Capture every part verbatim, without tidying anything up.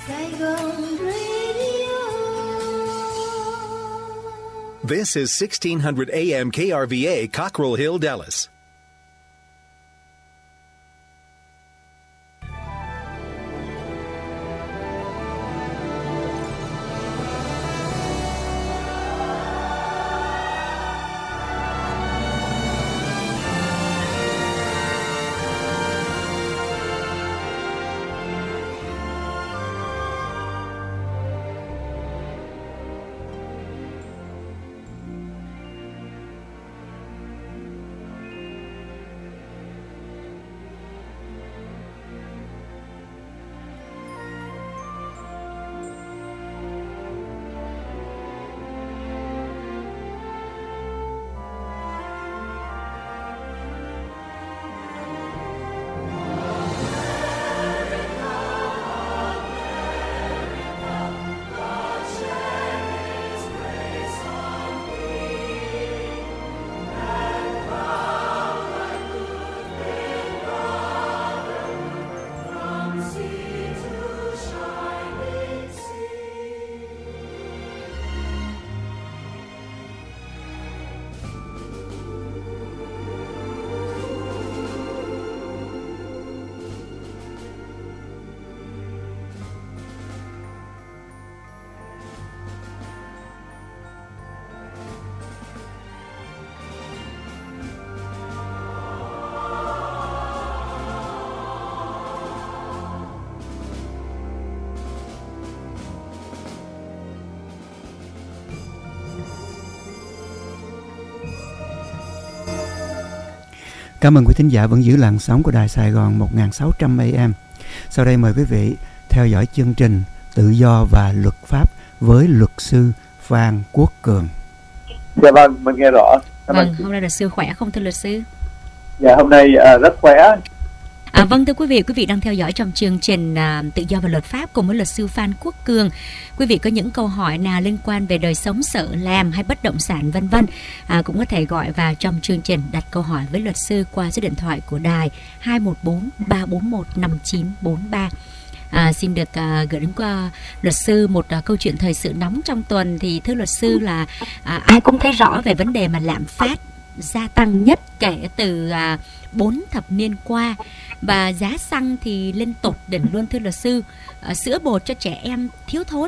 Saigon Radio. This is sixteen hundred A M K R V A, Cockrell Hill, Dallas. Cảm ơn quý thính giả vẫn giữ làn sóng của Đài Sài Gòn một nghìn sáu trăm A M. Sau đây mời quý vị theo dõi chương trình Tự do và Luật pháp với luật sư Phan Quốc Cường. Dạ vâng, mình nghe rõ. Cảm vâng, hôm nay luật sư khỏe không thưa luật sư? Dạ hôm nay uh, rất khỏe. À, vâng thưa quý vị, quý vị đang theo dõi trong chương trình à, Tự do và Luật pháp cùng với luật sư Phan Quốc Cường. Quý vị có những câu hỏi nào liên quan về đời sống, sở làm hay bất động sản vân vân, à, cũng có thể gọi vào trong chương trình đặt câu hỏi với luật sư qua số điện thoại của đài hai một bốn ba bốn một năm chín bốn ba. À, xin được à, gửi đến qua luật sư một à, câu chuyện thời sự nóng trong tuần. Thì thưa luật sư là à, ai cũng thấy rõ về vấn đề mà lạm phát gia tăng nhất kể từ à, bốn thập niên qua, và giá xăng thì lên tột đỉnh luôn thưa luật sư. À, sữa bột cho trẻ em thiếu thốn.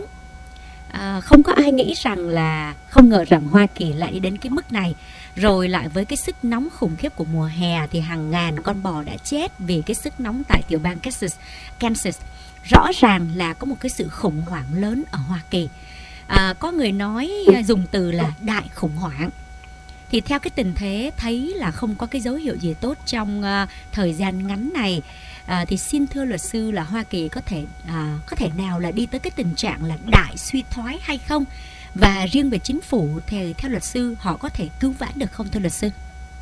À, không có ai nghĩ rằng là không ngờ rằng Hoa Kỳ lại đi đến cái mức này. Rồi lại với cái sức nóng khủng khiếp của mùa hè thì hàng ngàn con bò đã chết vì cái sức nóng tại tiểu bang Kansas. Kansas rõ ràng là có một cái sự khủng hoảng lớn ở Hoa Kỳ. À, có người nói dùng từ là đại khủng hoảng. Thì theo cái tình thế thấy là không có cái dấu hiệu gì tốt trong uh, thời gian ngắn này, uh, thì xin thưa luật sư là Hoa Kỳ có thể uh, có thể nào là đi tới cái tình trạng là đại suy thoái hay không? Và riêng về chính phủ thì theo luật sư họ có thể cứu vãn được không thưa luật sư?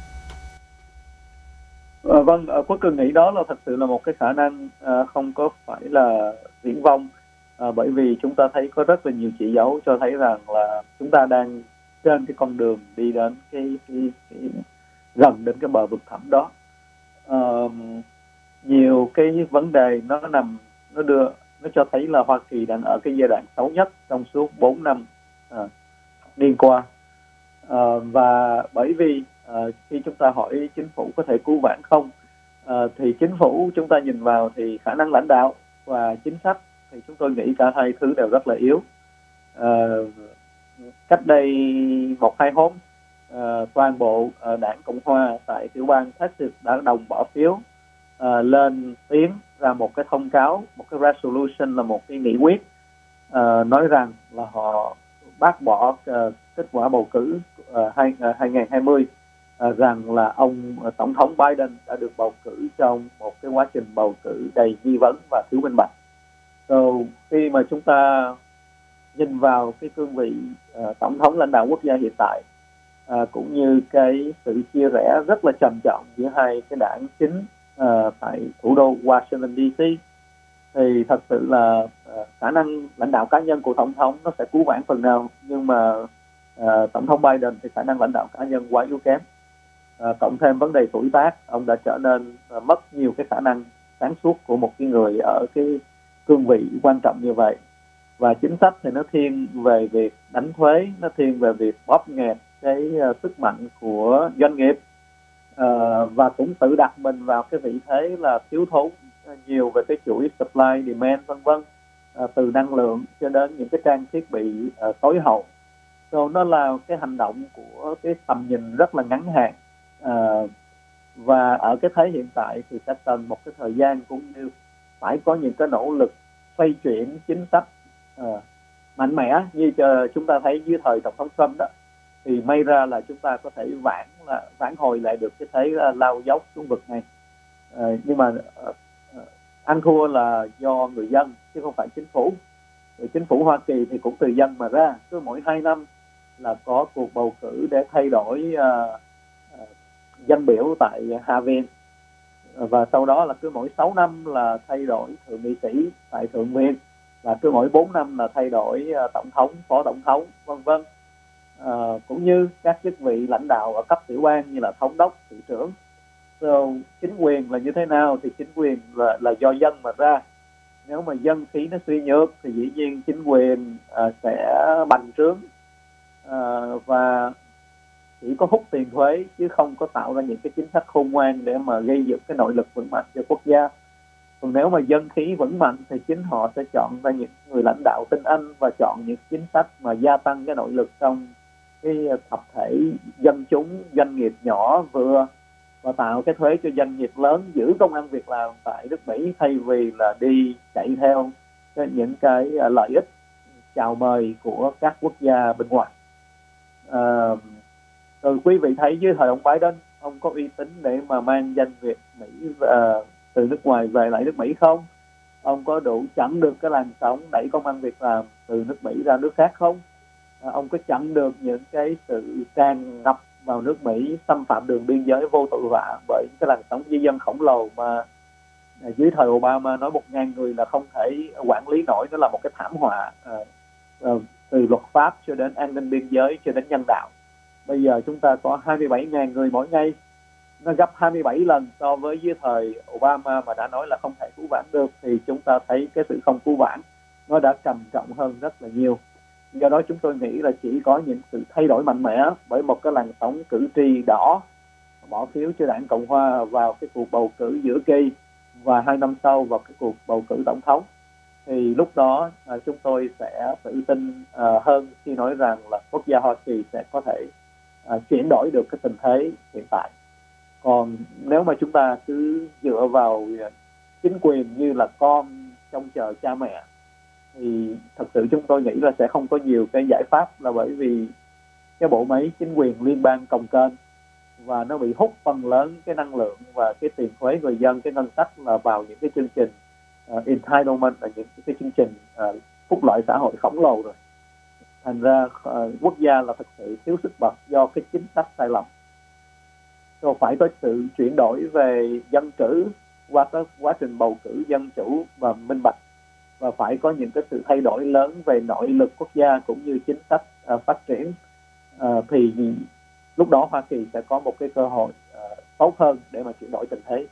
À, vâng, Quốc Cường nghĩ đó là thật sự là một cái khả năng uh, không có phải là viển vông, uh, bởi vì chúng ta thấy có rất là nhiều chỉ dấu cho thấy rằng là chúng ta đang trên cái con đường đi đến cái, cái, cái gần đến cái bờ vực thẳm đó. Uh, nhiều cái vấn đề nó nằm nó đưa nó cho thấy là Hoa Kỳ đang ở cái giai đoạn xấu nhất trong suốt bốn năm uh, liên qua. Uh, và bởi vì uh, khi chúng ta hỏi chính phủ có thể cứu vãn không, uh, thì chính phủ chúng ta nhìn vào thì khả năng lãnh đạo và chính sách thì chúng tôi nghĩ cả hai thứ đều rất là yếu. Uh, cách đây một hai hôm, uh, toàn bộ uh, đảng Cộng hòa tại tiểu bang Texas đã đồng bỏ phiếu uh, lên tiếng ra một cái thông cáo, một cái resolution là một cái nghị quyết uh, nói rằng là họ bác bỏ uh, kết quả bầu cử uh, hai, uh, hai nghìn không trăm hai mươi, uh, rằng là ông uh, tổng thống Biden đã được bầu cử trong một cái quá trình bầu cử đầy nghi vấn và thiếu minh bạch. So, khi mà chúng ta nhìn vào cái cương vị uh, tổng thống lãnh đạo quốc gia hiện tại, uh, cũng như cái sự chia rẽ rất là trầm trọng giữa hai cái đảng chính uh, tại thủ đô Washington D C, thì thật sự là uh, khả năng lãnh đạo cá nhân của tổng thống nó sẽ cứu vãn phần nào, nhưng mà uh, tổng thống Biden thì khả năng lãnh đạo cá nhân quá yếu kém. Uh, cộng thêm vấn đề tuổi tác, ông đã trở nên uh, mất nhiều cái khả năng sáng suốt của một cái người ở cái cương vị quan trọng như vậy. Và chính sách thì nó thiên về việc đánh thuế, nó thiên về việc bóp nghẹt cái uh, sức mạnh của doanh nghiệp, uh, và cũng tự đặt mình vào cái vị thế là thiếu thốn nhiều về cái chuỗi supply demand vân vân, uh, từ năng lượng cho đến những cái trang thiết bị uh, tối hậu. So, nó là cái hành động của cái tầm nhìn rất là ngắn hạn, uh, và ở cái thế hiện tại thì sẽ cần một cái thời gian cũng như phải có những cái nỗ lực xoay chuyển chính sách uh, mạnh mẽ như cho chúng ta thấy dưới thời tổng thống Trump đó, thì may ra là chúng ta có thể vãn là vãn hồi lại được cái thế uh, lao dốc xuống vực này. Uh, nhưng mà uh, uh, ăn thua là do người dân chứ không phải chính phủ. Rồi chính phủ Hoa Kỳ thì cũng từ dân mà ra, cứ mỗi hai năm là có cuộc bầu cử để thay đổi uh, uh, dân biểu tại Hạ viện, và sau đó là cứ mỗi sáu năm là thay đổi thượng nghị sĩ tại thượng viện, và cứ mỗi bốn năm là thay đổi uh, tổng thống, phó tổng thống vân vân, uh, cũng như các chức vị lãnh đạo ở cấp tiểu bang như là thống đốc, thị trưởng. So, chính quyền là như thế nào thì chính quyền là, là do dân mà ra. Nếu mà dân khí nó suy nhược thì dĩ nhiên chính quyền uh, sẽ bành trướng uh, và chỉ có hút tiền thuế chứ không có tạo ra những cái chính sách khôn ngoan để mà gây dựng cái nội lực vững mạnh cho quốc gia. Còn nếu mà dân khí vững mạnh thì chính họ sẽ chọn ra những người lãnh đạo tinh anh và chọn những chính sách mà gia tăng cái nội lực trong cái tập thể dân chúng, doanh nghiệp nhỏ vừa, và tạo cái thuế cho doanh nghiệp lớn, giữ công ăn việc làm tại nước Mỹ thay vì là đi chạy theo cái, những cái lợi ích chào mời của các quốc gia bên ngoài. À, rồi quý vị thấy dưới thời ông Biden, ông có uy tín để mà mang danh Việt Mỹ uh, từ nước ngoài về lại nước Mỹ không? Ông có đủ chặn được cái làn sóng đẩy công ăn việc làm từ nước Mỹ ra nước khác không? À, ông có chặn được những cái sự tràn ngập vào nước Mỹ, xâm phạm đường biên giới vô tội vạ bởi cái làn sóng di dân khổng lồ mà dưới thời Obama nói một ngàn người là không thể quản lý nổi, nó là một cái thảm họa, à, à, từ luật pháp cho đến an ninh biên giới cho đến nhân đạo. Bây giờ chúng ta có hai mươi bảy nghìn người mỗi ngày, nó gấp hai mươi bảy lần so với dưới thời Obama mà đã nói là không thể cứu vãn được, thì chúng ta thấy cái sự không cứu vãn nó đã trầm trọng hơn rất là nhiều. Do đó chúng tôi nghĩ là chỉ có những sự thay đổi mạnh mẽ bởi một cái làn sóng cử tri đỏ bỏ phiếu cho đảng Cộng Hòa vào cái cuộc bầu cử giữa kỳ và hai năm sau vào cái cuộc bầu cử tổng thống, thì lúc đó à, chúng tôi sẽ tự tin à, hơn khi nói rằng là quốc gia Hoa Kỳ sẽ có thể à, chuyển đổi được cái tình thế hiện tại. Còn nếu mà chúng ta cứ dựa vào chính quyền như là con trông chờ cha mẹ thì thật sự chúng tôi nghĩ là sẽ không có nhiều cái giải pháp, là bởi vì cái bộ máy chính quyền liên bang cồng kềnh và nó bị hút phần lớn cái năng lượng và cái tiền thuế người dân, cái ngân sách là vào những cái chương trình uh, entitlement, là những cái chương trình uh, phúc lợi xã hội khổng lồ rồi. Thành ra uh, quốc gia là thật sự thiếu sức bật do cái chính sách sai lầm. Rồi phải có sự chuyển đổi về dân cử qua cái quá trình bầu cử dân chủ và minh bạch, và phải có những cái sự thay đổi lớn về nội lực quốc gia cũng như chính sách uh, phát triển, uh, thì lúc đó Hoa Kỳ sẽ có một cái cơ hội uh, tốt hơn để mà chuyển đổi tình thế.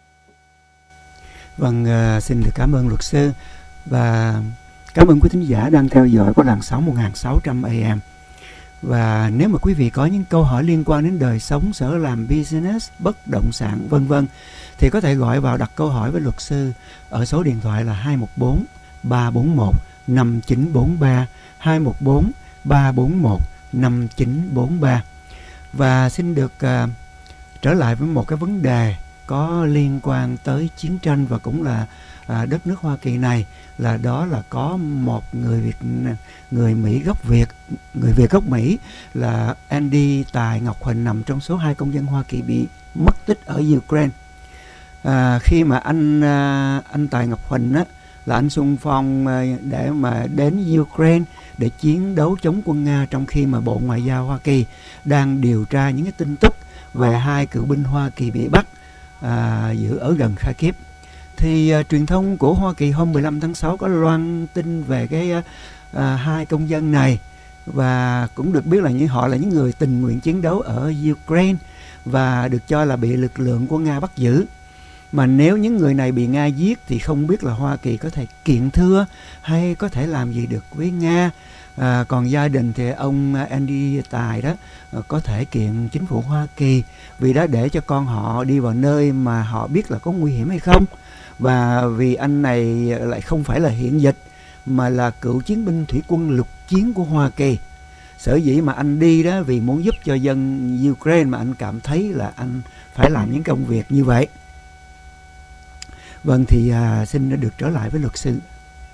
Vâng, uh, xin được cảm ơn luật sư và cảm ơn quý thính giả đang theo dõi của làn sóng một nghìn sáu trăm A M. Và nếu mà quý vị có những câu hỏi liên quan đến đời sống, sở làm, business, bất động sản vân vân thì có thể gọi vào đặt câu hỏi với luật sư ở số điện thoại là hai một bốn ba bốn một năm chín bốn ba, hai một bốn ba bốn một năm chín bốn ba. Và xin được uh, trở lại với một cái vấn đề có liên quan tới chiến tranh và cũng là uh, đất nước Hoa Kỳ này, là đó là có một người Việt người Mỹ gốc Việt, người Việt gốc Mỹ là Andy Tài Ngọc Huỳnh nằm trong số hai công dân Hoa Kỳ bị mất tích ở Ukraine. À, khi mà anh uh, anh Tài Ngọc Huỳnh á là anh xung phong để mà đến Ukraine để chiến đấu chống quân Nga, trong khi mà Bộ Ngoại giao Hoa Kỳ đang điều tra những cái tin tức về hai cựu binh Hoa Kỳ bị bắt à, giữ ở gần Kharkiv. Thì à, truyền thông của Hoa Kỳ hôm mười lăm tháng sáu có loan tin về cái à, hai công dân này, và cũng được biết là những họ là những người tình nguyện chiến đấu ở Ukraine và được cho là bị lực lượng của Nga bắt giữ. Mà nếu những người này bị Nga giết thì không biết là Hoa Kỳ có thể kiện thưa hay có thể làm gì được với Nga. À, còn gia đình thì ông Andy Tài đó có thể kiện chính phủ Hoa Kỳ vì đã để cho con họ đi vào nơi mà họ biết là có nguy hiểm hay không. Và vì anh này lại không phải là hiện dịch mà là cựu chiến binh thủy quân lục chiến của Hoa Kỳ. Sở dĩ mà anh đi đó vì muốn giúp cho dân Ukraine mà anh cảm thấy là anh phải làm những công việc như vậy. Vâng, thì à, xin được trở lại với luật sư.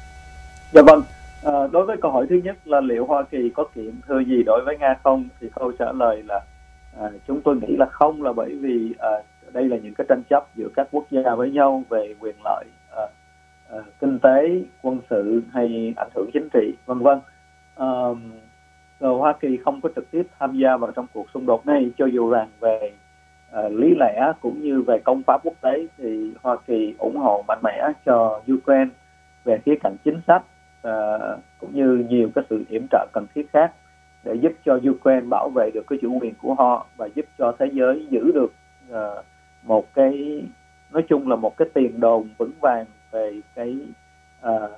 Dạ vâng, à, đối với câu hỏi thứ nhất là liệu Hoa Kỳ có kiện thưa gì đối với Nga không, thì câu trả lời là à, chúng tôi nghĩ là không, là bởi vì à, đây là những cái tranh chấp giữa các quốc gia với nhau về quyền lợi à, à, kinh tế, quân sự hay ảnh hưởng chính trị, vân vân. À, rồi Hoa Kỳ không có trực tiếp tham gia vào trong cuộc xung đột này, cho dù rằng về uh, lý lẽ cũng như về công pháp quốc tế thì Hoa Kỳ ủng hộ mạnh mẽ cho Ukraine về khía cạnh chính sách uh, cũng như nhiều cái sự yểm trợ cần thiết khác để giúp cho Ukraine bảo vệ được cái chủ quyền của họ và giúp cho thế giới giữ được uh, một cái, nói chung là một cái tiền đồn vững vàng về cái uh,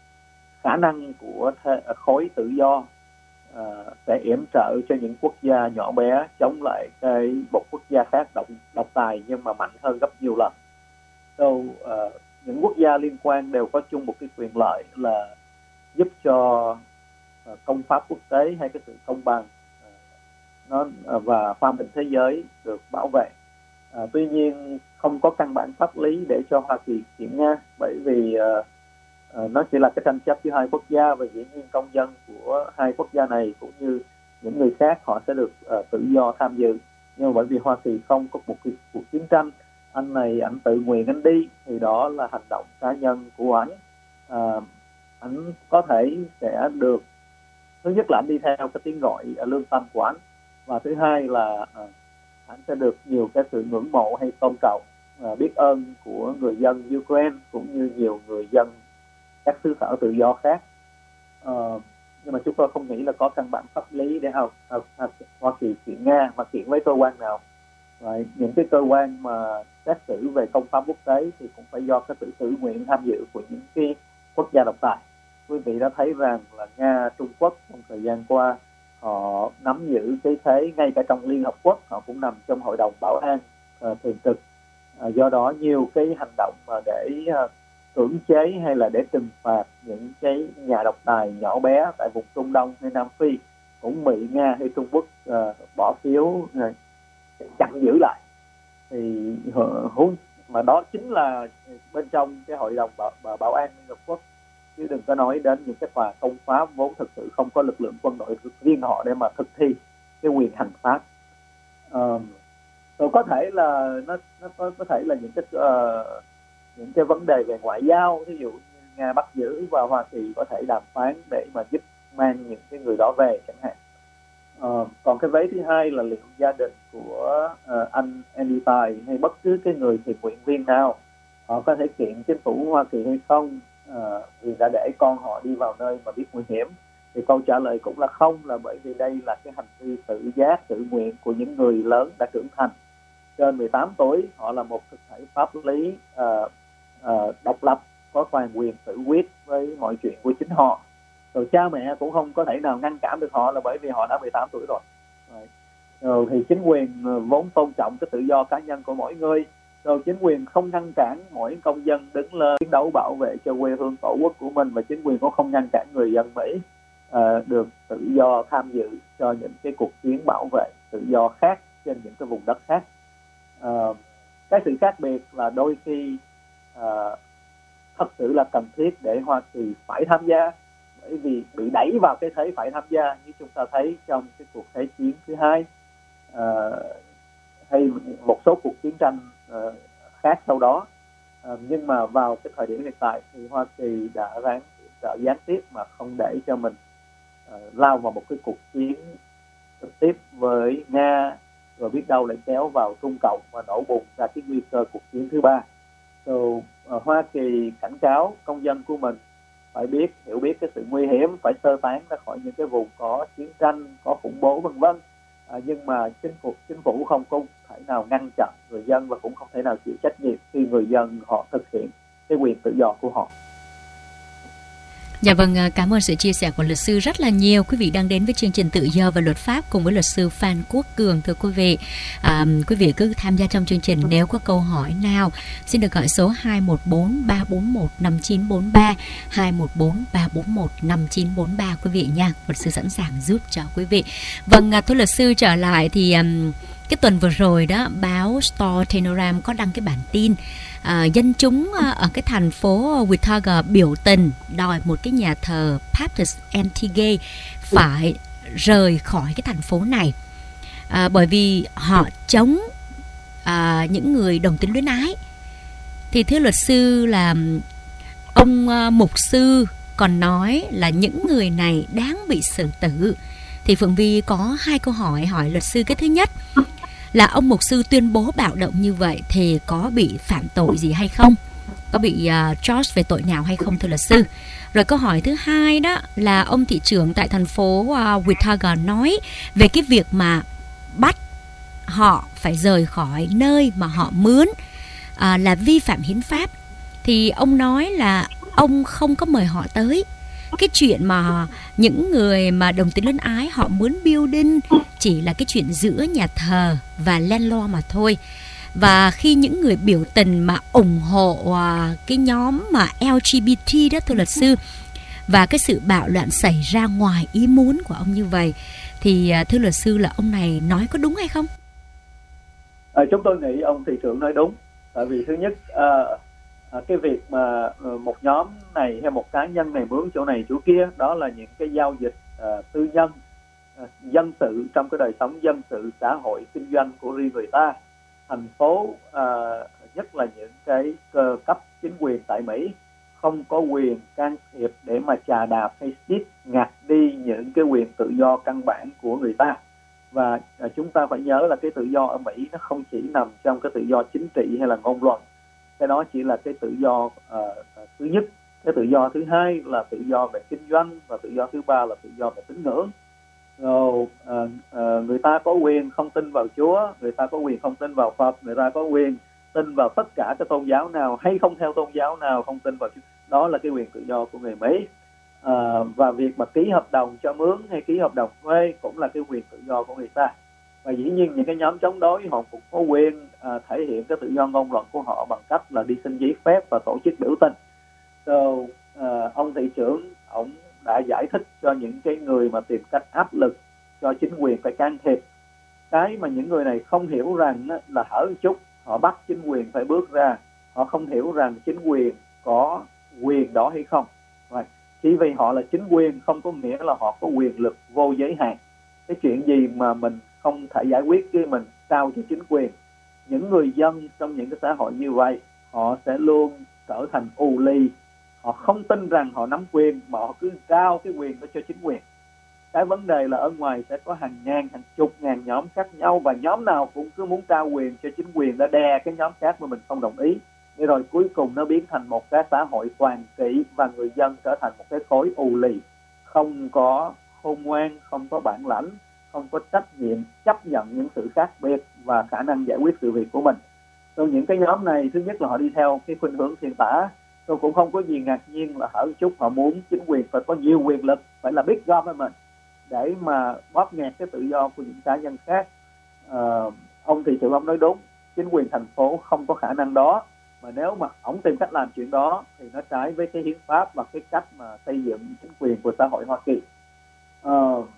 khả năng của thế, khối tự do uh, sẽ yểm trợ cho những quốc gia nhỏ bé chống lại cái một quốc gia khác độc, độc tài nhưng mà mạnh hơn gấp nhiều lần. So, uh, những quốc gia liên quan đều có chung một cái quyền lợi là giúp cho uh, công pháp quốc tế hay cái sự công bằng uh, nó uh, và hòa bình thế giới được bảo vệ. Uh, tuy nhiên không có căn bản pháp lý để cho Hoa Kỳ kiện Nga, bởi vì uh, uh, nó chỉ là cái tranh chấp giữa hai quốc gia, và dĩ nhiên công dân của hai quốc gia này cũng như những người khác họ sẽ được uh, tự do tham dự. Nhưng mà bởi vì Hoa Kỳ không có một cái cuộc chiến tranh, anh này anh tự nguyện anh đi thì đó là hành động cá nhân của anh. À, anh có thể sẽ được, thứ nhất là anh đi theo cái tiếng gọi lương tâm của anh, và thứ hai là à, anh sẽ được nhiều cái sự ngưỡng mộ hay tôn trọng, à, biết ơn của người dân Ukraine cũng như nhiều người dân các xứ sở tự do khác. À, nhưng mà chúng tôi không nghĩ là có căn bản pháp lý để học, học, học Hoa Kỳ kiện Nga, mà kiện với cơ quan nào. Right. Những cái cơ quan mà xét xử về công pháp quốc tế thì cũng phải do cái sự tự nguyện tham dự của những cái quốc gia độc tài. Quý vị đã thấy rằng là Nga, Trung Quốc trong thời gian qua họ nắm giữ cái thế ngay cả trong Liên Hợp Quốc, họ cũng nằm trong Hội đồng Bảo an uh, thường trực. Uh, do đó nhiều cái hành động mà để uh, cưỡng chế hay là để trừng phạt những cái nhà độc tài nhỏ bé tại vùng Trung Đông hay Nam Phi cũng bị Nga hay Trung Quốc uh, bỏ phiếu uh, chặn giữ lại. Thì huống mà đó chính là bên trong cái Hội đồng Bảo, Bảo an Liên Hợp Quốc, chứ đừng có nói đến những cái tòa công pháp vốn thực sự không có lực lượng quân đội riêng họ để mà thực thi cái quyền hành pháp. Uh, rồi có thể là nó nó có, có thể là những cái uh, những cái vấn đề về ngoại giao, ví dụ như Nga bắt giữ và Hoa Kỳ có thể đàm phán để mà giúp mang những cái người đó về chẳng hạn. Uh, còn cái vế thứ hai là liệu gia đình của uh, anh Andy Tài hay bất cứ cái người thiện nguyện viên nào họ có thể kiện chính phủ Hoa Kỳ hay không, uh, vì đã để con họ đi vào nơi mà biết nguy hiểm, thì câu trả lời cũng là không, là bởi vì đây là cái hành vi tự giác tự nguyện của những người lớn đã trưởng thành trên mười tám tuổi. Họ là một thực thể pháp lý uh, uh, độc lập, có toàn quyền tự quyết với mọi chuyện của chính họ. Rồi cha mẹ cũng không có thể nào ngăn cản được họ, là bởi vì họ đã mười tám tuổi rồi. Rồi, rồi thì chính quyền vốn tôn trọng cái tự do cá nhân của mỗi người. Rồi chính quyền không ngăn cản mỗi công dân đứng lên chiến đấu bảo vệ cho quê hương tổ quốc của mình, và chính quyền cũng không ngăn cản người dân Mỹ uh, được tự do tham dự cho những cái cuộc chiến bảo vệ tự do khác trên những cái vùng đất khác. Uh, cái sự khác biệt là đôi khi uh, thật sự là cần thiết để Hoa Kỳ phải tham gia, bởi vì bị đẩy vào cái thế phải tham gia, như chúng ta thấy trong cái cuộc thế chiến thứ hai uh, hay một số cuộc chiến tranh uh, khác sau đó. Uh, nhưng mà vào cái thời điểm hiện tại thì Hoa Kỳ đã ráng trợ gián tiếp mà không để cho mình uh, lao vào một cái cuộc chiến trực tiếp với Nga, rồi biết đâu lại kéo vào Trung Cộng và nổ bùng ra cái nguy cơ cuộc chiến thứ ba. So, uh, Hoa Kỳ cảnh cáo công dân của mình phải biết, hiểu biết cái sự nguy hiểm, phải sơ tán ra khỏi những cái vùng có chiến tranh, có khủng bố vân vân. À, nhưng mà chính phủ chính phủ không có thể nào ngăn chặn người dân và cũng không thể nào chịu trách nhiệm khi người dân họ thực hiện cái quyền tự do của họ. Dạ vâng, cảm ơn sự chia sẻ của luật sư rất là nhiều. Quý vị đang đến với chương trình Tự do và Luật pháp cùng với luật sư Phan Quốc Cường. Thưa quý vị, à, quý vị cứ tham gia trong chương trình, nếu có câu hỏi nào xin được gọi số hai một bốn ba bốn một năm chín bốn ba, hai một bốn ba bốn một năm chín bốn ba quý vị nha. Luật sư sẵn sàng giúp cho quý vị. Vâng, thưa luật sư, trở lại thì um, cái tuần vừa rồi đó, báo Star Telegram có đăng cái bản tin À, dân chúng à, ở cái thành phố Whittaker biểu tình đòi một cái nhà thờ Baptist Antigua phải rời khỏi cái thành phố này, à, bởi vì họ chống à, những người đồng tính luyến ái. Thì thưa luật sư, là ông à, mục sư còn nói là những người này đáng bị xử tử. Thì Phượng Vi có hai câu hỏi hỏi luật sư. Cái thứ nhất là ông mục sư tuyên bố bạo động như vậy thì có bị phạm tội gì hay không? Có bị uh, charge về tội nào hay không thưa luật sư? Rồi câu hỏi thứ hai đó là ông thị trưởng tại thành phố uh, Whittaker nói về cái việc mà bắt họ phải rời khỏi nơi mà họ mướn uh, là vi phạm hiến pháp. Thì ông nói là ông không có mời họ tới. Cái chuyện mà những người mà đồng tính luyến ái họ muốn building chỉ là cái chuyện giữa nhà thờ và landlord mà thôi. Và khi những người biểu tình mà ủng hộ cái nhóm mà lờ giê bê tê đó thưa luật sư, và cái sự bạo loạn xảy ra ngoài ý muốn của ông như vậy, thì thưa luật sư là ông này nói có đúng hay không? À, chúng tôi nghĩ ông thị trưởng nói đúng. Tại vì thứ nhất, à, à, cái việc mà một nhóm này hay một cá nhân này mướn chỗ này chỗ kia, đó là những cái giao dịch à, tư nhân, à, dân sự trong cái đời sống dân sự xã hội kinh doanh của riêng người ta. Thành phố, à, nhất là những cái cơ cấp chính quyền tại Mỹ, không có quyền can thiệp để mà chà đạp hay siết ngặt đi những cái quyền tự do căn bản của người ta. Và à, chúng ta phải nhớ là cái tự do ở Mỹ nó không chỉ nằm trong cái tự do chính trị hay là ngôn luận. Cái đó chỉ là cái tự do à, thứ nhất. Cái tự do thứ hai là tự do về kinh doanh, và tự do thứ ba là tự do về tín ngưỡng. Rồi, à, à, người ta có quyền không tin vào Chúa, người ta có quyền không tin vào Phật, người ta có quyền tin vào tất cả các tôn giáo nào hay không theo tôn giáo nào, không tin vào Chúa. Đó là cái quyền tự do của người Mỹ. À, và việc mà ký hợp đồng cho mướn hay ký hợp đồng thuê cũng là cái quyền tự do của người ta. Và dĩ nhiên những cái nhóm chống đối họ cũng có quyền à, thể hiện cái tự do ngôn luận của họ bằng cách là đi xin giấy phép và tổ chức biểu tình. So, à, ông thị trưởng ông đã giải thích cho những cái người mà tìm cách áp lực cho chính quyền phải can thiệp. Cái mà những người này không hiểu rằng á, là hở một chút họ bắt chính quyền phải bước ra. Họ không hiểu rằng chính quyền có quyền đó hay không. Right. Chỉ vì họ là chính quyền không có nghĩa là họ có quyền lực vô giới hạn. Cái chuyện gì mà mình không thể giải quyết khi mình trao cho chính quyền. Những người dân trong những cái xã hội như vậy, họ sẽ luôn trở thành ù lì. Họ không tin rằng họ nắm quyền, mà họ cứ trao cái quyền đó cho chính quyền. Cái vấn đề là ở ngoài sẽ có hàng ngàn, hàng chục ngàn nhóm khác nhau, và nhóm nào cũng cứ muốn trao quyền cho chính quyền đã đè cái nhóm khác mà mình không đồng ý. Để rồi cuối cùng nó biến thành một cái xã hội toàn kỷ, và người dân trở thành một cái khối ù lì, không có khôn ngoan, không có bản lãnh, không có trách nhiệm chấp nhận những sự khác biệt và khả năng giải quyết sự việc của mình. Rồi những cái nhóm này, thứ nhất là họ đi theo cái khuynh hướng thiên tả. Tôi cũng không có gì ngạc nhiên là hở chút họ muốn chính quyền phải có nhiều quyền lực, phải là big government, để mà bóp nghẹt cái tự do của những cá nhân khác. À, ông thị trưởng ông nói đúng, chính quyền thành phố không có khả năng đó, mà nếu mà ông tìm cách làm chuyện đó thì nó trái với cái hiến pháp và cái cách mà xây dựng chính quyền của xã hội Hoa Kỳ. À,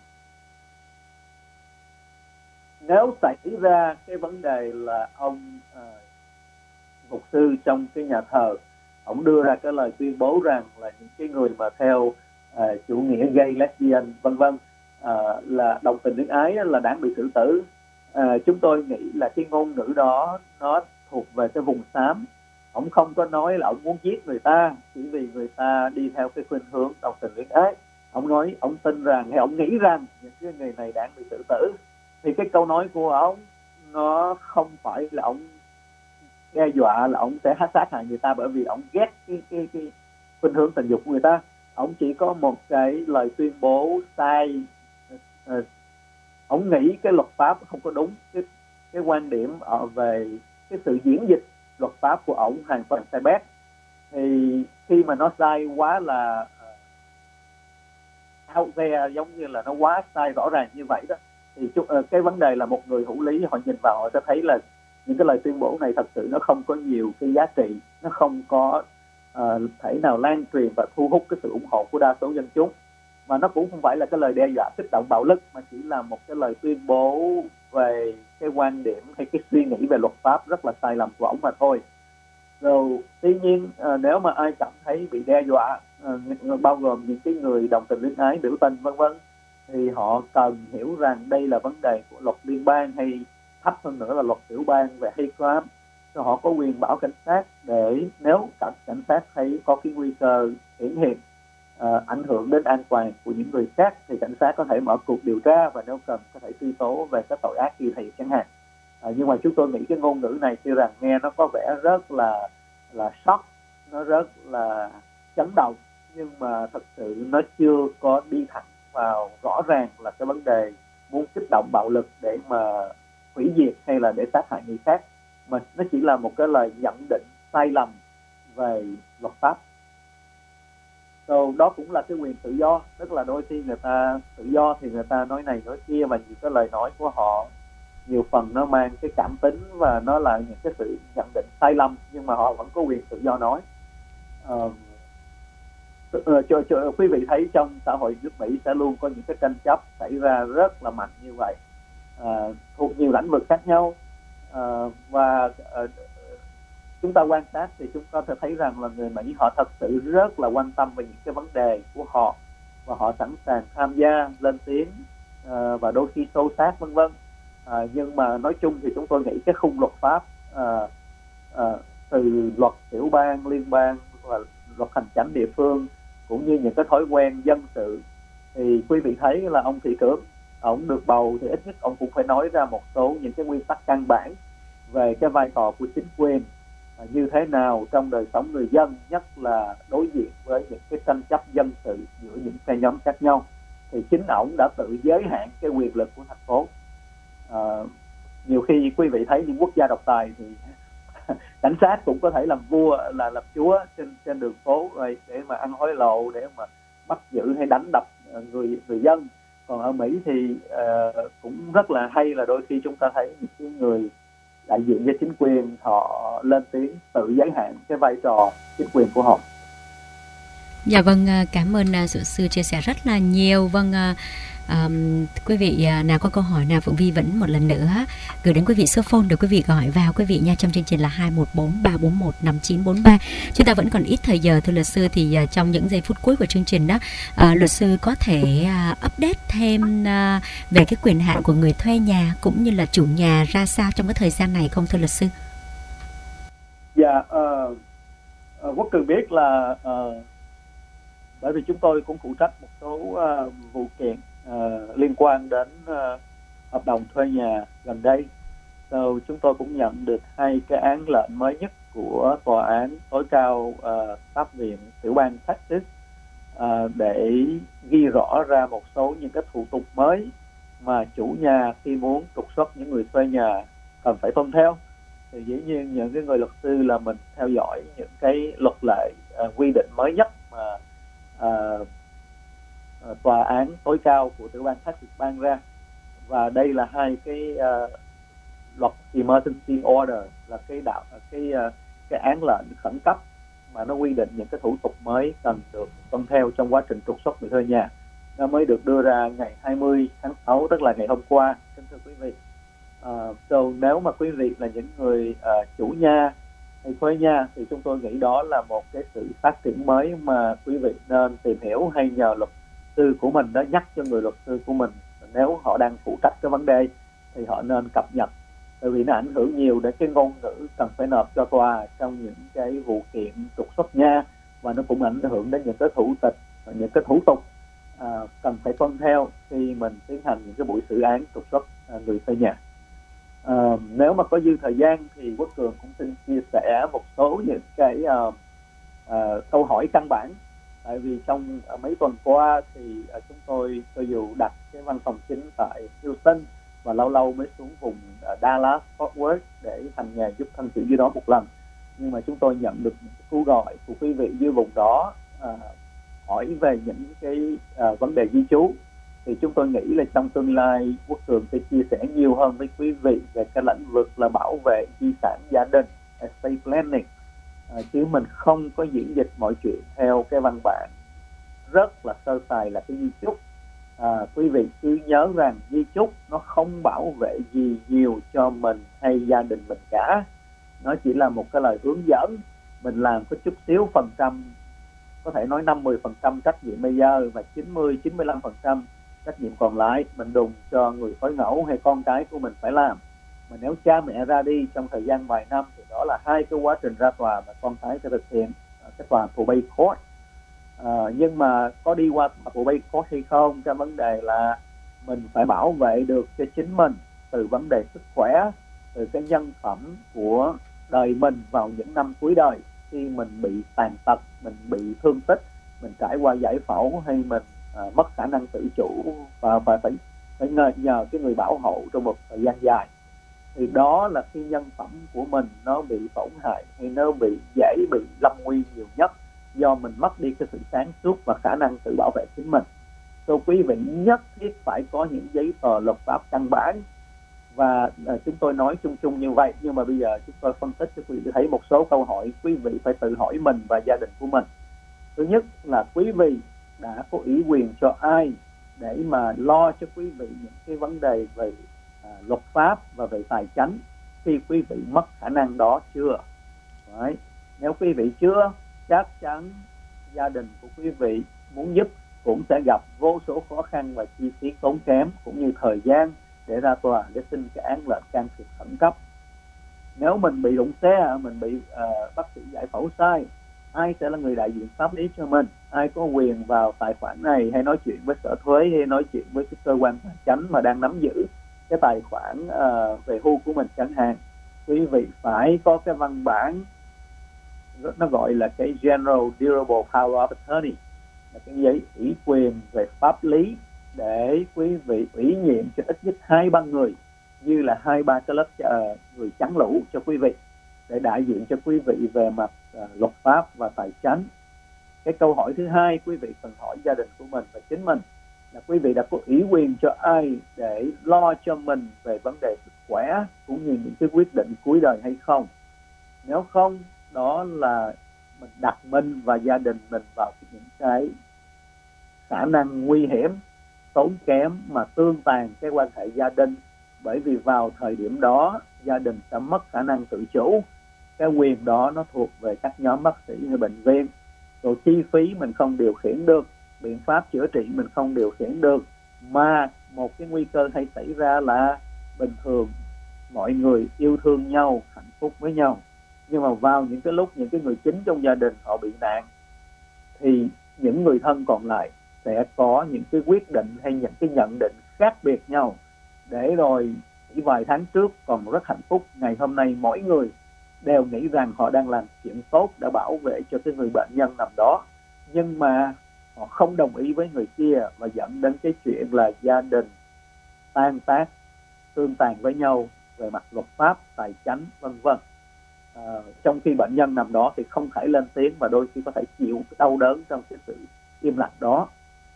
nếu xảy ra cái vấn đề là ông à, mục sư trong cái nhà thờ, ông đưa ra cái lời tuyên bố rằng là những cái người mà theo à, chủ nghĩa gay, lesbian, vân vân à, là đồng tình luyến ái là đáng bị xử tử. À, chúng tôi nghĩ là cái ngôn ngữ đó nó thuộc về cái vùng xám. Ông không có nói là ông muốn giết người ta chỉ vì người ta đi theo cái khuynh hướng đồng tình luyến ái. Ông nói ông tin rằng hay ông nghĩ rằng những cái người này đáng bị xử tử. Thì cái câu nói của ông nó không phải là ông đe dọa là ông sẽ sát hại người ta bởi vì ông ghét cái cái cái khuynh hướng tình dục của người ta. Ông chỉ có một cái lời tuyên bố sai uh, ông nghĩ cái luật pháp không có đúng, cái cái quan điểm ở về cái sự diễn dịch luật pháp của ông hoàn toàn sai bét. Thì khi mà nó sai quá là uh, out there, giống như là nó quá sai rõ ràng như vậy đó, thì uh, cái vấn đề là một người hữu lý họ nhìn vào họ sẽ thấy là những cái lời tuyên bố này thật sự nó không có nhiều cái giá trị, nó không có uh, thể nào lan truyền và thu hút cái sự ủng hộ của đa số dân chúng, mà nó cũng không phải là cái lời đe dọa kích động bạo lực, mà chỉ là một cái lời tuyên bố về cái quan điểm hay cái suy nghĩ về luật pháp rất là sai lầm của ông mà thôi. Rồi tuy nhiên uh, nếu mà ai cảm thấy bị đe dọa, uh, bao gồm những cái người đồng tình luyến ái, biểu tình vân vân, thì họ cần hiểu rằng đây là vấn đề của luật liên bang, hay thấp hơn nữa là luật tiểu bang về hate crime. Rồi họ có quyền bảo cảnh sát để nếu cảnh, cảnh sát thấy có cái nguy cơ hiển hiện uh, ảnh hưởng đến an toàn của những người khác, thì cảnh sát có thể mở cuộc điều tra và nếu cần có thể truy tố về các tội ác kỳ thị chẳng hạn. À, nhưng mà chúng tôi nghĩ cái ngôn ngữ này tuy rằng nghe nó có vẻ rất là là shock, nó rất là chấn động, nhưng mà thật sự nó chưa có đi thẳng vào rõ ràng là cái vấn đề muốn kích động bạo lực để mà hủy diệt hay là để sát hại người khác, mà nó chỉ là một cái lời nhận định sai lầm về luật pháp. So, đó cũng là cái quyền tự do, tức là đôi khi người ta tự do thì người ta nói này nói kia, và những cái lời nói của họ nhiều phần nó mang cái cảm tính và nó là những cái sự nhận định sai lầm, nhưng mà họ vẫn có quyền tự do nói. Uh, uh, cho, cho quý vị thấy trong xã hội nước Mỹ sẽ luôn có những cái tranh chấp xảy ra rất là mạnh như vậy, uh, thuộc nhiều lĩnh vực khác nhau, uh, và uh, chúng ta quan sát thì chúng ta thể thấy rằng là người Mỹ họ thật sự rất là quan tâm về những cái vấn đề của họ, và họ sẵn sàng tham gia lên tiếng uh, và đôi khi xô xát vân vân. À, nhưng mà nói chung thì chúng tôi nghĩ cái khung luật pháp à, à, từ luật tiểu bang, liên bang và luật hành chánh địa phương, cũng như những cái thói quen dân sự, thì quý vị thấy là ông Thị Trưởng, ông được bầu thì ít nhất ông cũng phải nói ra một số những cái nguyên tắc căn bản về cái vai trò của chính quyền à, như thế nào trong đời sống người dân, nhất là đối diện với những cái tranh chấp dân sự giữa những phe nhóm khác nhau. Thì chính ông đã tự giới hạn cái quyền lực của thành phố. À, nhiều khi quý vị thấy những quốc gia độc tài thì cảnh sát cũng có thể làm vua là làm chúa trên trên đường phố rồi để mà ăn hối lộ, để mà bắt giữ hay đánh đập người người dân. Còn ở Mỹ thì uh, cũng rất là hay là đôi khi chúng ta thấy những cái người đại diện cho chính quyền họ lên tiếng tự giới hạn cái vai trò chính quyền của họ. Dạ vâng, cảm ơn uh, sư chia sẻ rất là nhiều. Vâng, uh, um, quý vị uh, nào có câu hỏi nào, Phượng Vi vẫn một lần nữa gửi đến quý vị số phone để quý vị gọi vào quý vị nha, trong chương trình là hai một bốn ba bốn một năm chín bốn ba. Chúng ta vẫn còn ít thời giờ thưa luật sư, thì uh, trong những giây phút cuối của chương trình đó, uh, luật sư có thể uh, update thêm uh, về cái quyền hạn của người thuê nhà cũng như là chủ nhà ra sao trong cái thời gian này không thưa luật sư? Dạ, uh, uh, Quốc Cường biết là uh, bởi vì chúng tôi cũng phụ trách một số uh, vụ kiện uh, liên quan đến uh, hợp đồng thuê nhà gần đây. So, chúng tôi cũng nhận được hai cái án lệnh mới nhất của tòa án tối cao uh, pháp viện tiểu bang Texas uh, để ghi rõ ra một số những cái thủ tục mới mà chủ nhà khi muốn trục xuất những người thuê nhà cần phải tuân theo. Thì dĩ nhiên những cái người luật sư là mình theo dõi những cái luật lệ uh, quy định mới nhất mà À, à, tòa án tối cao của tiểu bang Texas ban ra, và đây là hai cái uh, luật emergency order, là cái đạo cái uh, cái án lệnh khẩn cấp mà nó quy định những cái thủ tục mới cần được tuân theo trong quá trình trục xuất người thuê nhà. Nó mới được đưa ra ngày hai mươi tháng sáu, tức là ngày hôm qua, kính thưa quý vị. Uh, so, nếu mà quý vị là những người uh, chủ nhà hay thuê nhà thì chúng tôi nghĩ đó là một cái sự phát triển mới mà quý vị nên tìm hiểu, hay nhờ luật sư của mình đó nhắc cho người luật sư của mình, nếu họ đang phụ trách cái vấn đề thì họ nên cập nhật, bởi vì nó ảnh hưởng nhiều đến cái ngôn ngữ cần phải nộp cho tòa trong những cái vụ kiện trục xuất nhà, và nó cũng ảnh hưởng đến những cái thủ tục những cái thủ tục à, cần phải tuân theo khi mình tiến hành những cái buổi xử án trục xuất à, người thuê nhà. Uh, nếu mà có dư thời gian thì Quốc Cường cũng xin chia sẻ một số những cái uh, uh, câu hỏi căn bản Tại vì trong uh, mấy tuần qua thì uh, chúng tôi cho dù đặt cái văn phòng chính tại Houston và lâu lâu mới xuống vùng uh, Dallas, Fort Worth để hành nghề giúp thân sự dưới đó một lần, nhưng mà chúng tôi nhận được những cú gọi của quý vị dưới vùng đó uh, hỏi về những cái uh, vấn đề di trú. Thì chúng tôi nghĩ là trong tương lai Quốc Cường sẽ chia sẻ nhiều hơn với quý vị về cái lĩnh vực là bảo vệ di sản gia đình, estate planning, à, chứ mình không có diễn dịch mọi chuyện theo cái văn bản rất là sơ sài là cái di chúc. À, quý vị cứ nhớ rằng di chúc nó không bảo vệ gì nhiều cho mình hay gia đình mình cả, nó chỉ là một cái lời hướng dẫn. Mình làm có chút xíu phần trăm, có thể nói năm mươi phần trăm trách nhiệm bây giờ và chín mươi chín mươi lăm phần trăm trách nhiệm còn lại mình đùng cho người phối ngẫu hay con cái của mình phải làm. Mà nếu cha mẹ ra đi trong thời gian vài năm thì đó là hai cái quá trình ra tòa mà con cái sẽ thực hiện cái tòa probate court. À, nhưng mà có đi qua tòa probate court hay không, cái vấn đề là mình phải bảo vệ được cho chính mình từ vấn đề sức khỏe, từ cái nhân phẩm của đời mình vào những năm cuối đời, khi mình bị tàn tật, mình bị thương tích, mình trải qua giải phẫu hay mình à, mất khả năng tự chủ và phải phải phải nhờ, nhờ cái người bảo hộ trong một thời gian dài. Thì đó là khi nhân phẩm của mình nó bị tổn hại hay nó bị dễ bị lâm nguy nhiều nhất, do mình mất đi cái sự sáng suốt và khả năng tự bảo vệ chính mình. So, quý vị nhất thiết phải có những giấy tờ luật pháp căn bản. Và uh, chúng tôi nói chung chung như vậy, nhưng mà bây giờ chúng tôi phân tích cho quý vị thấy một số câu hỏi quý vị phải tự hỏi mình và gia đình của mình. Thứ nhất là quý vị đã có ủy quyền cho ai để mà lo cho quý vị những cái vấn đề về à, luật pháp và về tài chính khi quý vị mất khả năng đó chưa? Đấy. Nếu quý vị chưa, chắc chắn gia đình của quý vị muốn giúp cũng sẽ gặp vô số khó khăn và chi phí tốn kém, cũng như thời gian để ra tòa để xin cái án lệnh can thiệp khẩn cấp. Nếu mình bị đụng xe, mình bị uh, bác sĩ giải phẫu sai, ai sẽ là người đại diện pháp lý cho mình? Ai có quyền vào tài khoản này, hay nói chuyện với sở thuế, hay nói chuyện với cái cơ quan tài chính mà đang nắm giữ cái tài khoản uh, về hưu của mình chẳng hạn? Quý vị phải có cái văn bản, nó gọi là cái General Durable Power of Attorney, là cái giấy ủy quyền về pháp lý để quý vị ủy nhiệm cho ít nhất hai ba người, như là hai ba cái lớp uh, người trắng lũ cho quý vị, để đại diện cho quý vị về mặt uh, luật pháp và tài chính. Cái câu hỏi thứ hai quý vị cần hỏi gia đình của mình và chính mình là quý vị đã có ủy quyền cho ai để lo cho mình về vấn đề sức khỏe cũng như những cái quyết định cuối đời hay không. Nếu không, đó là mình đặt mình và gia đình mình vào những cái khả năng nguy hiểm, tốn kém mà tương tàn cái quan hệ gia đình, bởi vì vào thời điểm đó gia đình sẽ mất khả năng tự chủ. Cái quyền đó nó thuộc về các nhóm bác sĩ hay bệnh viện, rồi chi phí mình không điều khiển được, biện pháp chữa trị mình không điều khiển được. Mà một cái nguy cơ hay xảy ra là bình thường mọi người yêu thương nhau, hạnh phúc với nhau, nhưng mà vào những cái lúc những cái người chính trong gia đình họ bị nạn thì những người thân còn lại sẽ có những cái quyết định hay những cái nhận định khác biệt nhau. Để rồi chỉ vài tháng trước còn rất hạnh phúc, ngày hôm nay mỗi người đều nghĩ rằng họ đang làm chuyện tốt để bảo vệ cho cái người bệnh nhân nằm đó, nhưng mà họ không đồng ý với người kia và dẫn đến cái chuyện là gia đình tan tác, tương tàn với nhau về mặt luật pháp, tài chính, vân vân. À, trong khi bệnh nhân nằm đó thì không thể lên tiếng và đôi khi có thể chịu đau đớn trong cái sự im lặng đó.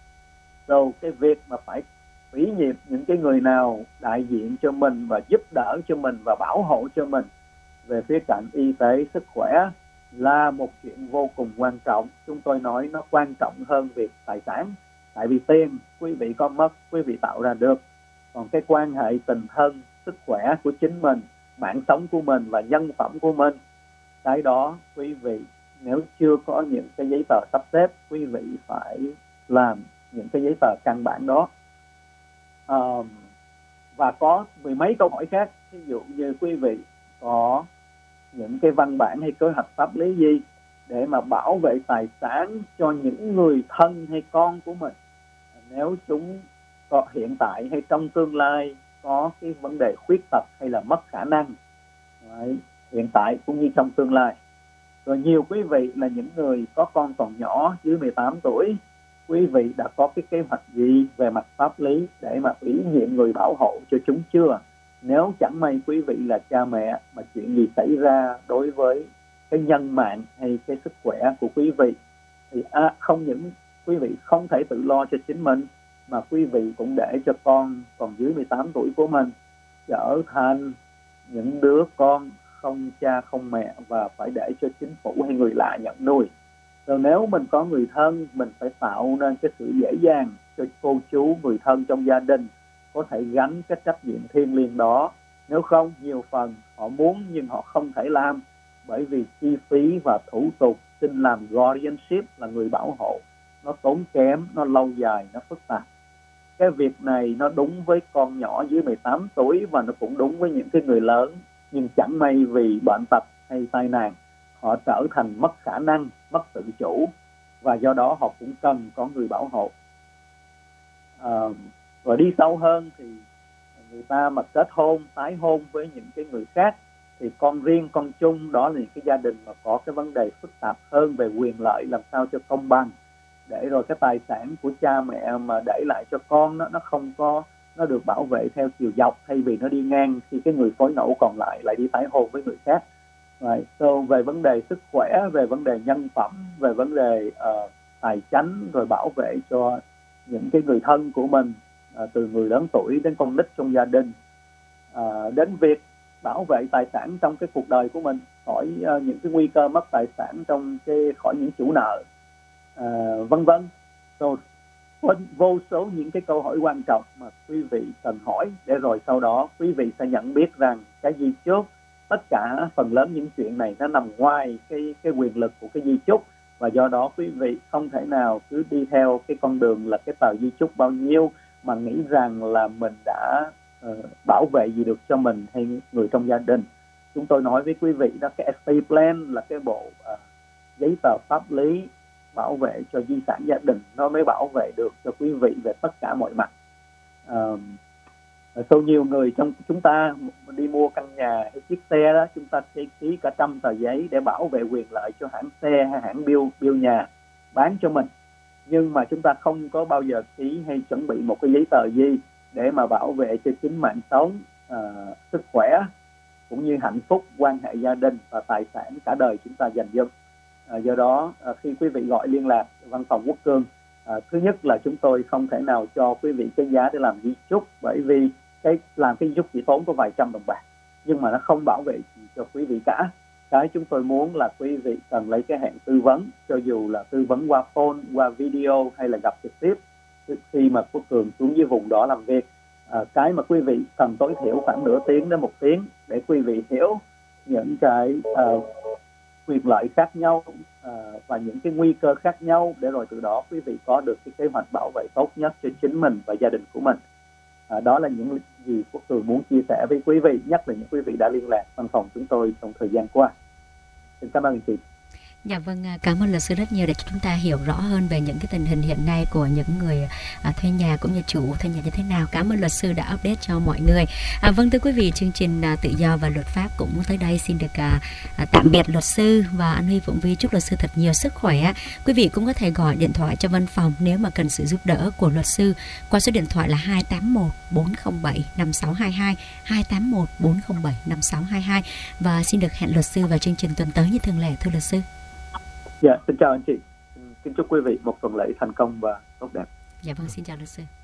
Rồi cái việc mà phải ủy nhiệm những cái người nào đại diện cho mình và giúp đỡ cho mình và bảo hộ cho mình về phía cạnh y tế, sức khỏe là một chuyện vô cùng quan trọng. Chúng tôi nói nó quan trọng hơn việc tài sản, tại vì tiền quý vị có mất, quý vị tạo ra được. Còn cái quan hệ tình thân, sức khỏe của chính mình, mạng sống của mình và nhân phẩm của mình, cái đó quý vị nếu chưa có những cái giấy tờ sắp xếp, quý vị phải làm những cái giấy tờ căn bản đó. À, và có mười mấy câu hỏi khác, ví dụ như quý vị có những cái văn bản hay kế hoạch pháp lý gì để mà bảo vệ tài sản cho những người thân hay con của mình nếu chúng có hiện tại hay trong tương lai có cái vấn đề khuyết tật hay là mất khả năng. Đấy, hiện tại cũng như trong tương lai. Rồi nhiều quý vị là những người có con còn nhỏ dưới mười tám tuổi, quý vị đã có cái kế hoạch gì về mặt pháp lý để mà ủy nhiệm người bảo hộ cho chúng chưa? Nếu chẳng may quý vị là cha mẹ mà chuyện gì xảy ra đối với cái nhân mạng hay cái sức khỏe của quý vị thì à, không những quý vị không thể tự lo cho chính mình, mà quý vị cũng để cho con còn dưới mười tám tuổi của mình trở thành những đứa con không cha không mẹ và phải để cho chính phủ hay người lạ nhận nuôi. Rồi nếu mình có người thân, mình phải tạo nên cái sự dễ dàng cho cô chú, người thân trong gia đình có thể gánh cái trách nhiệm thiêng liêng đó. Nếu không, nhiều phần họ muốn nhưng họ không thể làm, bởi vì chi phí và thủ tục xin làm guardianship là người bảo hộ nó tốn kém, nó lâu dài, nó phức tạp. Cái việc này nó đúng với con nhỏ dưới mười tám tuổi và nó cũng đúng với những cái người lớn, nhưng chẳng may vì bệnh tật hay tai nạn họ trở thành mất khả năng, mất tự chủ, và do đó họ cũng cần có người bảo hộ. À, và đi sâu hơn thì người ta mà kết hôn, tái hôn với những cái người khác thì con riêng, con chung, đó là những cái gia đình mà có cái vấn đề phức tạp hơn về quyền lợi, làm sao cho công bằng, để rồi cái tài sản của cha mẹ mà để lại cho con nó nó không có, nó được bảo vệ theo chiều dọc thay vì nó đi ngang khi cái người phối ngẫu còn lại lại đi tái hôn với người khác. Right. So, về vấn đề sức khỏe, về vấn đề nhân phẩm, về vấn đề uh, tài chánh, rồi bảo vệ cho những cái người thân của mình, uh, từ người lớn tuổi đến con nít trong gia đình, uh, đến việc bảo vệ tài sản trong cái cuộc đời của mình khỏi uh, những cái nguy cơ mất tài sản trong cái khỏi những chủ nợ, uh, vân vân. So, vô số những cái câu hỏi quan trọng mà quý vị cần hỏi, để rồi sau đó quý vị sẽ nhận biết rằng cái di chúc, tất cả phần lớn những chuyện này nó nằm ngoài cái cái quyền lực của cái di chúc, và do đó quý vị không thể nào cứ đi theo cái con đường là cái tờ di chúc bao nhiêu mà nghĩ rằng là mình đã uh, bảo vệ gì được cho mình hay người trong gia đình. Chúng tôi nói với quý vị đó, cái estate plan là cái bộ uh, giấy tờ pháp lý bảo vệ cho di sản gia đình, nó mới bảo vệ được cho quý vị về tất cả mọi mặt. Uh, Sau nhiều người trong chúng ta đi mua căn nhà hay chiếc xe đó, chúng ta sẽ ký cả trăm tờ giấy để bảo vệ quyền lợi cho hãng xe hay hãng bill bill nhà bán cho mình, nhưng mà chúng ta không có bao giờ ký hay chuẩn bị một cái giấy tờ gì để mà bảo vệ cho chính mạng sống, uh, sức khỏe cũng như hạnh phúc, quan hệ gia đình và tài sản cả đời chúng ta dành dụm. Uh, do đó uh, khi quý vị gọi liên lạc văn phòng Quốc Cường, uh, thứ nhất là chúng tôi không thể nào cho quý vị cái giá để làm di chúc, bởi vì cái làm cái di chúc chỉ tốn có vài trăm đồng bạc, nhưng mà nó không bảo vệ gì cho quý vị cả. Cái chúng tôi muốn là quý vị cần lấy cái hẹn tư vấn, cho dù là tư vấn qua phone, qua video hay là gặp trực tiếp khi mà Quốc Cường xuống dưới vùng đó làm việc. À, cái mà quý vị cần tối thiểu khoảng nửa tiếng đến một tiếng để quý vị hiểu những cái uh, quyền lợi khác nhau uh, và những cái nguy cơ khác nhau, để rồi từ đó quý vị có được cái kế hoạch bảo vệ tốt nhất cho chính mình và gia đình của mình. À, đó là những gì Quốc Cường muốn chia sẻ với quý vị, nhất là những quý vị đã liên lạc văn phòng chúng tôi trong thời gian qua. Xin cảm ơn chị. Dạ vâng, cảm ơn luật sư rất nhiều để chúng ta hiểu rõ hơn về những cái tình hình hiện nay của những người à, thuê nhà cũng như chủ thuê nhà như thế nào. Cảm ơn luật sư đã update cho mọi người. À, vâng thưa quý vị, chương trình à, Tự do và Luật pháp cũng tới đây xin được à, à, tạm biệt luật sư và An Huy Phụng Vi chúc luật sư thật nhiều sức khỏe. Quý vị cũng có thể gọi điện thoại cho văn phòng nếu mà cần sự giúp đỡ của luật sư qua số điện thoại là hai tám một bốn không bảy năm sáu hai hai, hai tám một bốn không bảy năm sáu hai hai, và xin được hẹn luật sư vào chương trình tuần tới như thường lệ. Thưa luật sư. Dạ, xin chào anh chị. Xin chúc quý vị một tuần lễ thành công và tốt đẹp. Dạ vâng, xin chào luật sư.